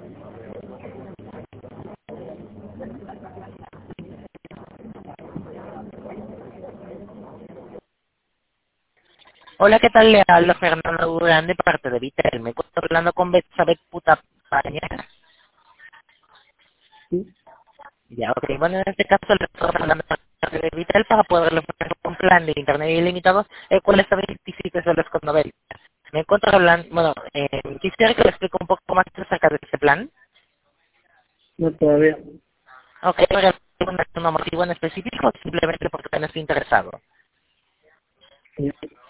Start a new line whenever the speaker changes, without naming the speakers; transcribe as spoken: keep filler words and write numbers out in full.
Hola, ¿qué tal? Le habla Fernando Durán de parte de Vitel. Me encuentro hablando con Betsabeth Puta Paña.
Sí,
Ya, ok. Bueno, en este caso le estoy hablando de Vitel para poderle ofrecer un plan de internet ilimitado, el cual está identificado solo con Novel. Me encuentro hablando, bueno, eh, quisiera que le explique un poco más acerca de este plan.
no todavía.
Ok, ¿hay algún motivo en específico o simplemente porque no estoy interesado?
Sí.